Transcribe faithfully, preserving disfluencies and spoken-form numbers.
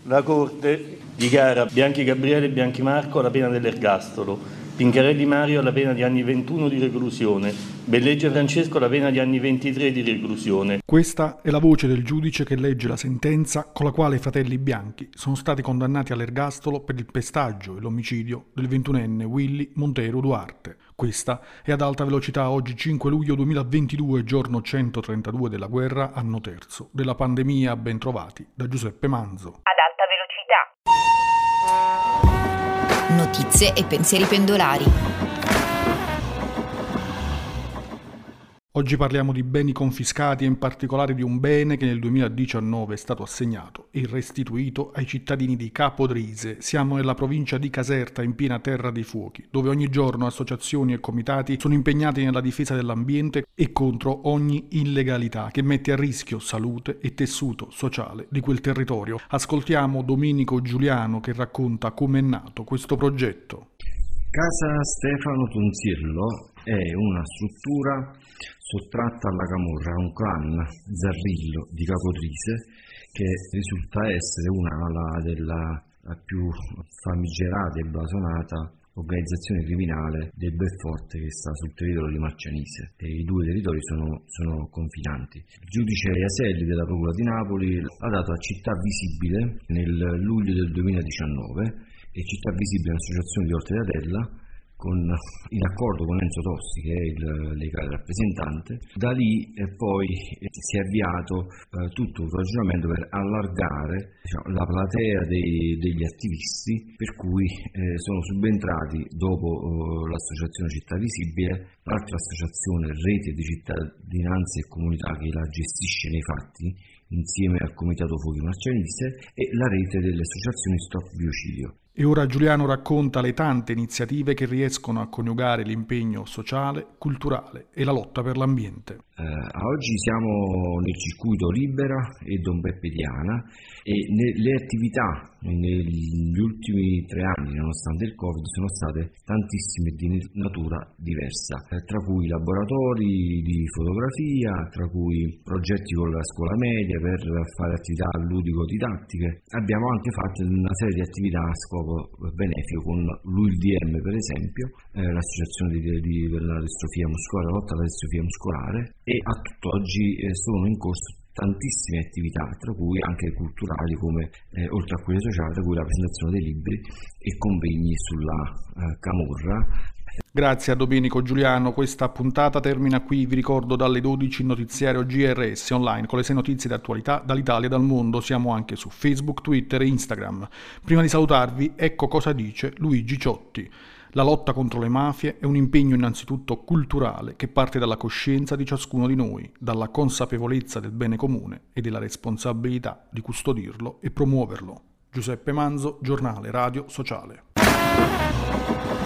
La Corte dichiara Bianchi Gabriele e Bianchi Marco la pena dell'ergastolo, Pincarelli Mario la pena di anni ventuno di reclusione, Bellegge Francesco la pena di anni ventitré di reclusione. Questa è la voce del giudice che legge la sentenza con la quale i fratelli Bianchi sono stati condannati all'ergastolo per il pestaggio e l'omicidio del ventunenne Willy Montero Duarte. Questa è Ad alta velocità, oggi cinque luglio duemilaventidue, giorno centotrentadue della guerra, anno terzo della pandemia. Ben trovati da Giuseppe Manzo. Ad alta velocità. Notizie e pensieri pendolari. Oggi parliamo di beni confiscati e in particolare di un bene che nel duemiladiciannove è stato assegnato e restituito ai cittadini di Capodrise. Siamo nella provincia di Caserta, in piena terra dei fuochi, dove ogni giorno associazioni e comitati sono impegnati nella difesa dell'ambiente e contro ogni illegalità che mette a rischio salute e tessuto sociale di quel territorio. Ascoltiamo Domenico Giuliano che racconta come è nato questo progetto. Casa Stefano Tonziello è una struttura sottratta alla camorra, un clan Zarrillo di Capodrise, che risulta essere una ala della più famigerata e blasonata organizzazione criminale del Belforte che sta sul territorio di Marcianise, e i due territori sono, sono confinanti. Il giudice Iaselli della Procura di Napoli ha dato a Città Visibile nel luglio del duemiladiciannove, e Città Visibile è un'associazione di Orte d'Atella con, in accordo con Enzo Tossi, che è il legale rappresentante. Da lì eh, poi eh, si è avviato eh, tutto un ragionamento per allargare, diciamo, la platea dei, degli attivisti, per cui eh, sono subentrati dopo eh, l'associazione Città Visibile l'altra associazione Rete di Cittadinanza e Comunità, che la gestisce nei fatti insieme al Comitato Fuochi Marcianise, e la rete delle associazioni Stop Biocidio. E ora Giuliano racconta le tante iniziative che riescono a coniugare l'impegno sociale, culturale e la lotta per l'ambiente. Eh, oggi siamo nel circuito Libera e Don Peppe Diana, e ne, le attività negli ultimi tre anni, nonostante il Covid, sono state tantissime di natura diversa, eh, tra cui laboratori di fotografia, tra cui progetti con la scuola media per fare attività ludico-didattiche. Abbiamo anche fatto una serie di attività a scopo benefico con l'U I D M, per esempio, eh, l'associazione di, di, per la distrofia muscolare, la lotta alla distrofia muscolare, e a tutt'oggi eh, sono in corso tantissime attività, tra cui anche culturali, come eh, oltre a quelle sociali, tra cui la presentazione dei libri e convegni sulla eh, camorra. Grazie a Domenico Giuliano, questa puntata termina qui. Vi ricordo dalle dodici il notiziario G R S online con le sei notizie di attualità dall'Italia e dal mondo. Siamo anche su Facebook, Twitter e Instagram. Prima di salutarvi, ecco cosa dice Luigi Ciotti. La lotta contro le mafie è un impegno innanzitutto culturale che parte dalla coscienza di ciascuno di noi, dalla consapevolezza del bene comune e della responsabilità di custodirlo e promuoverlo. Giuseppe Manzo, Giornale Radio Sociale.